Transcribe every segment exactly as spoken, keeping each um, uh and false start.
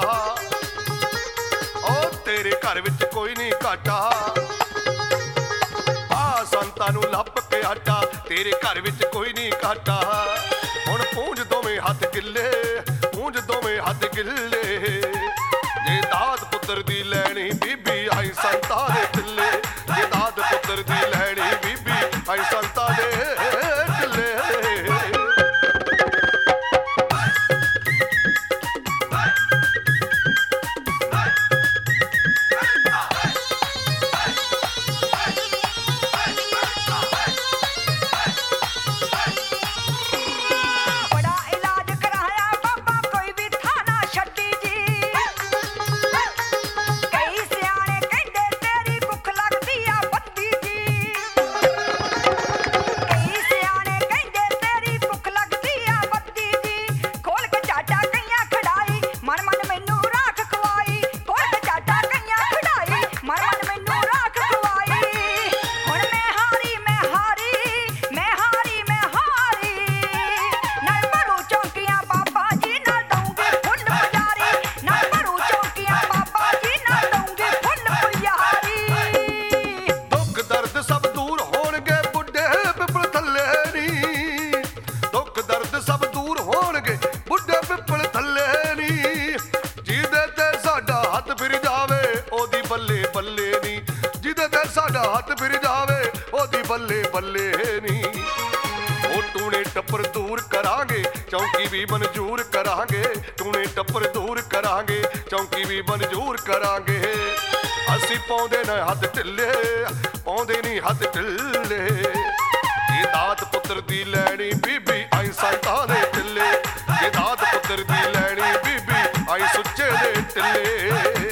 ओ तेरे घर विच कोई नहीं घाटा आ संतां नूं लभ के आटा तेरे घर विच कोई नहीं घाटा हुण पूंज दोवें हथ गिले पूंज दोवें हथ गिले जे दाद पुत्र दी लैनी बीबी आई संतां दे टिल्ले जे दाद पुत्र दी लैनी बीबी आई संतां दे टिल्ले बल्ले बल्ले नी ओ टूने टप्पर दूर करांगे चौंकी भी मंजूर करांगे टूने टप्पर दूर करांगे चौंकी भी मंजूर करांगे असी पाउंदे न हथ ढिल्ले पाउंदे नहीं हथ ढिल्ले ये दात पुत्र दी लैनी बीबी आई संतां दे टिल्ले ये दात पुत्र दी लैनी बीबी आई सुच्चे दे टिल्ले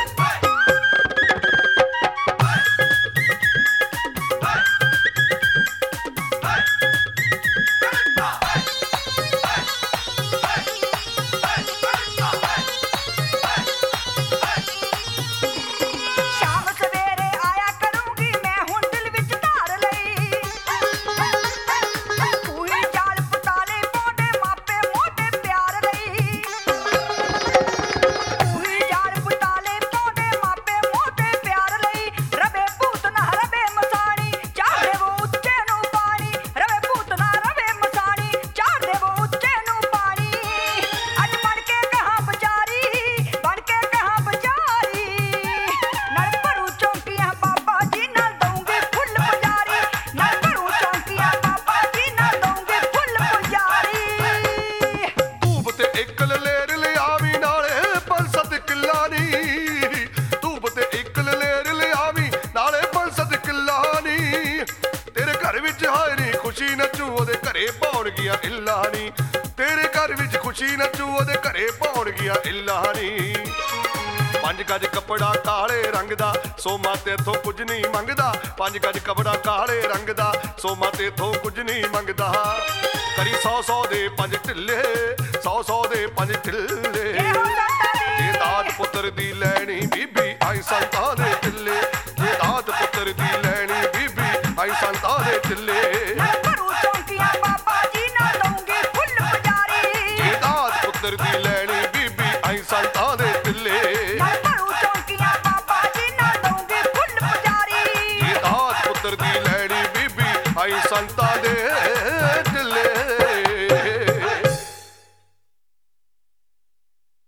तेरे घर विच खुशी नचू ओदे घरे पौणगियां इल्लां नी पंज गज कपड़ा काले रंग दा सोमा तेथों कुछ नहीं मंगदा पंज गज कपड़ा काले रंग दा सोमा तेथों कुछ नहीं मंगदा करी सौ सौ दे पंज ढिल्ले सौ सौ दे पंज ढिल्ले